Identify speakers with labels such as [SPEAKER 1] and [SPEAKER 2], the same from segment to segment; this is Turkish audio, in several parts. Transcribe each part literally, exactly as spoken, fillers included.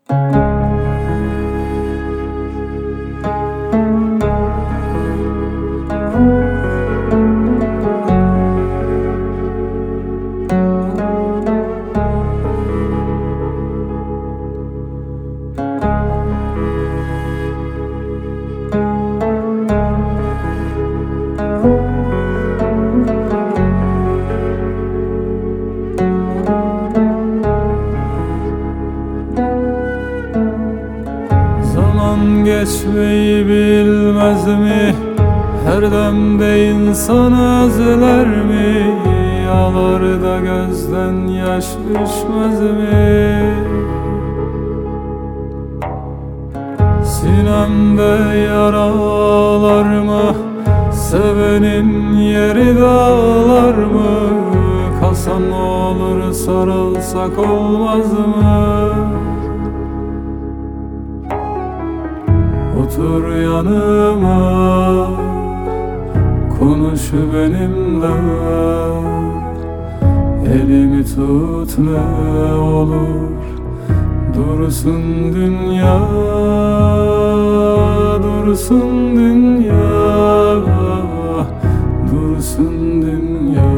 [SPEAKER 1] Geçmeyi bilmez mi? Her demde insan özler mi? Ağlar da gözden yaş düşmez mi? Sinemde yaralar mı? Sevenin yeri dağlar mı? Kalsan ne olur, sarılsak olmaz mı? Otur yanıma, konuş benimle. Elimi tut ne olur, dursun dünya, dursun dünya, dursun dünya.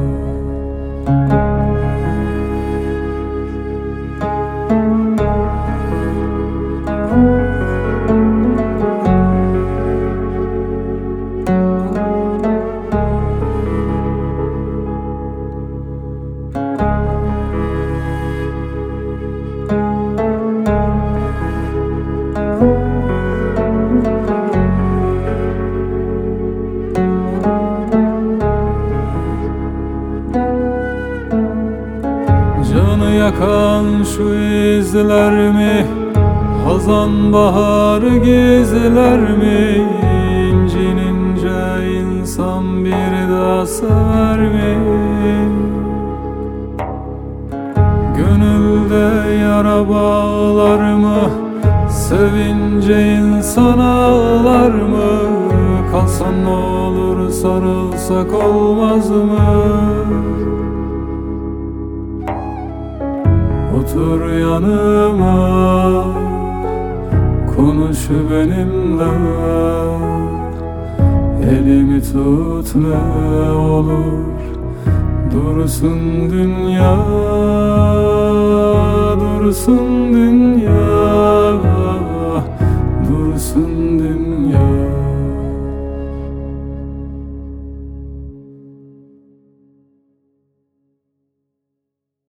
[SPEAKER 1] Canı yakan şu izler mi? Hazan baharı gizler mi? İncinince insan bir daha sever mi? Gönülde yara bağlar mı? Sevince insan ağlar mı? Kalsan ne olur, sarılsak olmaz mı? Otur yanıma, konuş benimle. Elimi tut ne olur, dursun dünya, dursun dünya.